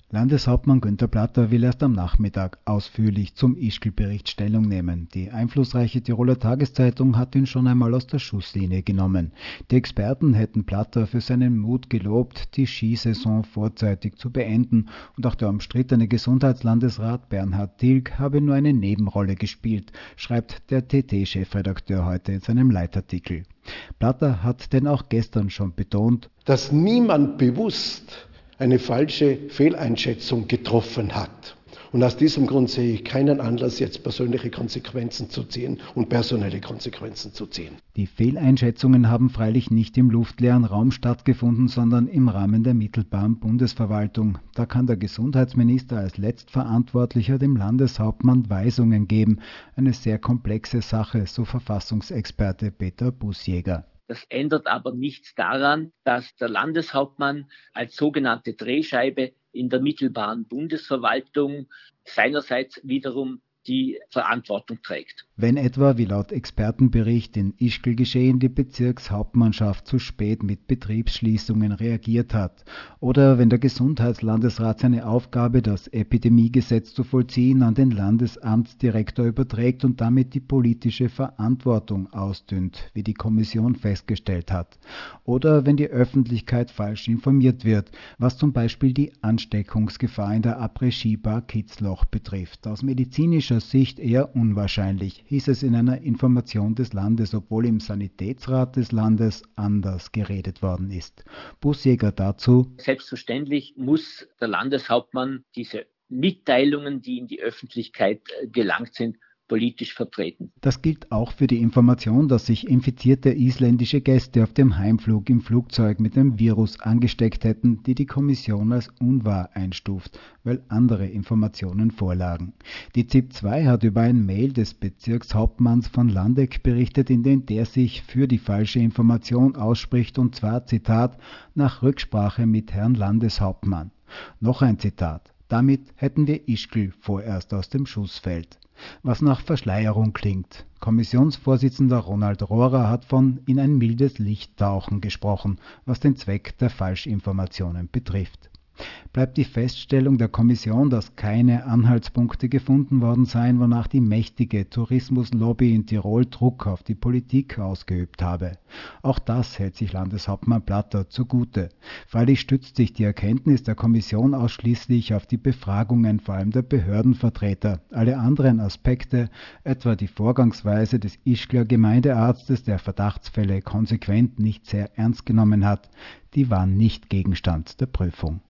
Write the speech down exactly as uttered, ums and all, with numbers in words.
Landeshauptmann Günther Platter will erst am Nachmittag ausführlich zum Ischgl-Bericht Stellung nehmen. Die einflussreiche Tiroler Tageszeitung hat ihn schon einmal aus der Schusslinie genommen. Die Experten hätten Platter für seinen Mut gelobt, die Skisaison vorzeitig zu beenden, und auch der umstrittene Gesundheitslandesrat Bernhard Tilg habe nur eine Nebenrolle gespielt, schreibt der T T-Chefredakteur heute in seinem Leitartikel. Platter hat denn auch gestern schon betont, dass niemand bewusst eine falsche Fehleinschätzung getroffen hat. Und aus diesem Grund sehe ich keinen Anlass, jetzt persönliche Konsequenzen zu ziehen und personelle Konsequenzen zu ziehen. Die Fehleinschätzungen haben freilich nicht im luftleeren Raum stattgefunden, sondern im Rahmen der mittelbaren Bundesverwaltung. Da kann der Gesundheitsminister als Letztverantwortlicher dem Landeshauptmann Weisungen geben. Eine sehr komplexe Sache, so Verfassungsexperte Peter Bussjäger. Das ändert aber nichts daran, dass der Landeshauptmann als sogenannte Drehscheibe in der mittelbaren Bundesverwaltung seinerseits wiederum die Verantwortung trägt. Wenn etwa, wie laut Expertenbericht in Ischgl geschehen, die Bezirkshauptmannschaft zu spät mit Betriebsschließungen reagiert hat, oder wenn der Gesundheitslandesrat seine Aufgabe, das Epidemiegesetz zu vollziehen, an den Landesamtsdirektor überträgt und damit die politische Verantwortung ausdünnt, wie die Kommission festgestellt hat, oder wenn die Öffentlichkeit falsch informiert wird, was zum Beispiel die Ansteckungsgefahr in der Après-Ski-Bar Kitzloch betrifft. Aus medizinischer Sicht eher unwahrscheinlich, hieß es in einer Information des Landes, obwohl im Sanitätsrat des Landes anders geredet worden ist. Bussjäger dazu: Selbstverständlich muss der Landeshauptmann diese Mitteilungen, die in die Öffentlichkeit gelangt sind, politisch vertreten. Das gilt auch für die Information, dass sich infizierte isländische Gäste auf dem Heimflug im Flugzeug mit dem Virus angesteckt hätten, die die Kommission als unwahr einstuft, weil andere Informationen vorlagen. Die Z I P zwei hat über ein Mail des Bezirkshauptmanns von Landeck berichtet, in dem der sich für die falsche Information ausspricht, und zwar, Zitat, nach Rücksprache mit Herrn Landeshauptmann. Noch ein Zitat: Damit hätten wir Ischgl vorerst aus dem Schussfeld. Was nach Verschleierung klingt. Kommissionsvorsitzender Ronald Rohrer hat von in ein mildes Licht tauchen gesprochen, was den Zweck der Falschinformationen betrifft. Bleibt die Feststellung der Kommission, dass keine Anhaltspunkte gefunden worden seien, wonach die mächtige Tourismuslobby in Tirol Druck auf die Politik ausgeübt habe. Auch das hält sich Landeshauptmann Platter zugute. Freilich stützt sich die Erkenntnis der Kommission ausschließlich auf die Befragungen, vor allem der Behördenvertreter. Alle anderen Aspekte, etwa die Vorgangsweise des Ischgler Gemeindearztes, der Verdachtsfälle konsequent nicht sehr ernst genommen hat, die waren nicht Gegenstand der Prüfung.